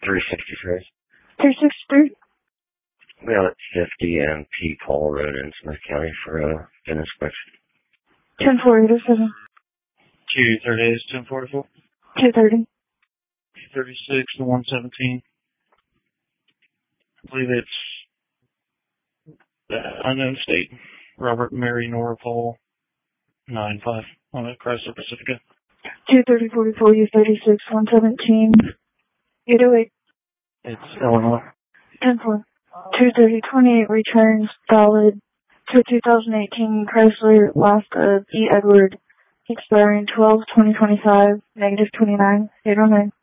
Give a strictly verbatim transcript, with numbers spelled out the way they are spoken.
three sixty-three. three sixty-three? We have fifty and P. Paul Road in Smith County for a uh, inspection. ten forty to seven. two thirty is ten forty-four. two thirty. two thirty-six to one seventeen. I believe it's the unknown state. Robert, Mary, Nora, Paul, nine five on a Chrysler Pacifica. two thirty forty-four, U thirty-six, one seventeen. eight oh eight. It's Illinois. ten four. two thirty twenty-eight returns valid to two thousand eighteen Chrysler Alaska E. Edward, expiring twelve twenty twenty-five, negative twenty-nine, eight oh nine.